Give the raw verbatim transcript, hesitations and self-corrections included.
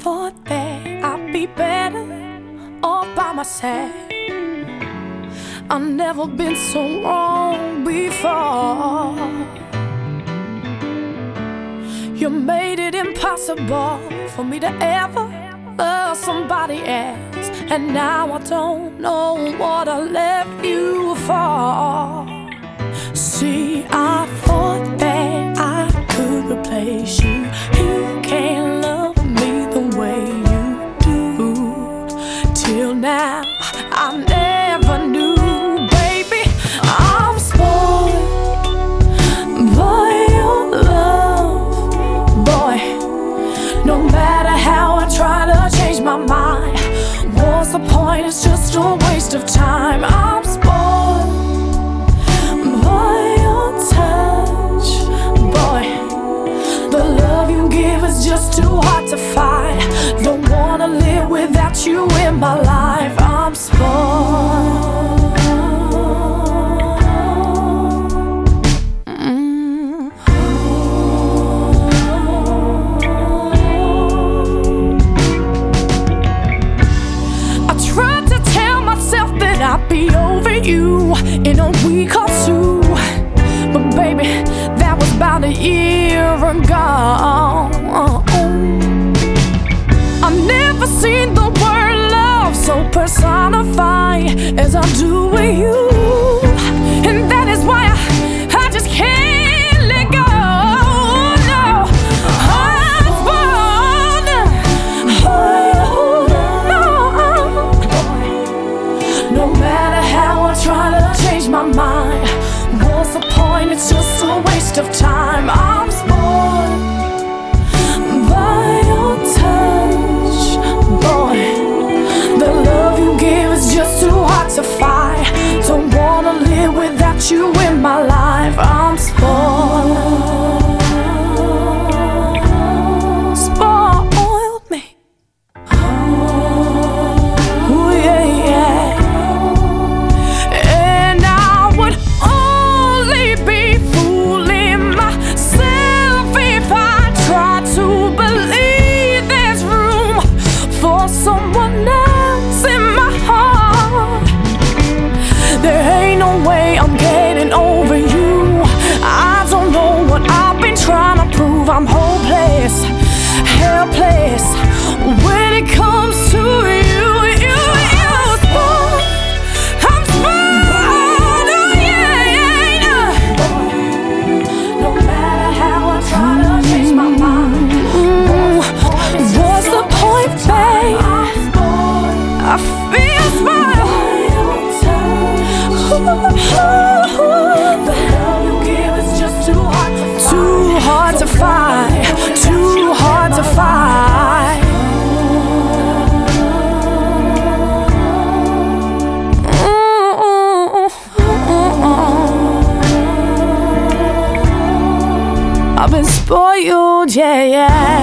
thought that I'd be better all by myself. I've never been so wrong before. You made it impossible for me to ever love somebody else, and now I don't know what I left you for. See, I thought that I could replace you. You can't love me the way you do. Till now, I never knew, baby, I'm spoiled by your love. Boy, no matter how I try to change my mind, what's the point? It's just a waste of time. I'm spoiled by your touch. Boy, the love you give is just too hard to find. Don't wanna live without you in my life. I'm spoiled. Mm. I tried to tell myself that I'd be over you in a week or two, but baby, that was about a year ago. I've never seen the word love so personified as I do with you, and that is why I, I just can't let go. No, I'm spoiled. Oh, no. No matter how I try to change my mind, what's the point? It's just a waste of time. I'm spoiled by your touch. Boy, the love you give is just too hard to find. Don't wanna live without you in my life. I'm spoiled. Spoiled me. Oh, yeah, yeah. And I would only be fooling myself if I tried to believe there's room for someone else in my heart. There ain't no way I'm getting over you. I don't know what I've been trying to prove. I'm hopeless, helpless when it comes to you. You, you spoiled. I'm spoiled. Oh yeah, yeah, yeah. No matter how I try to change my mind, what's the point, babe? I feel spoiled. The love you give is just too hard to find. Too hard to find. Too hard to find. I've been spoiled, yeah, yeah.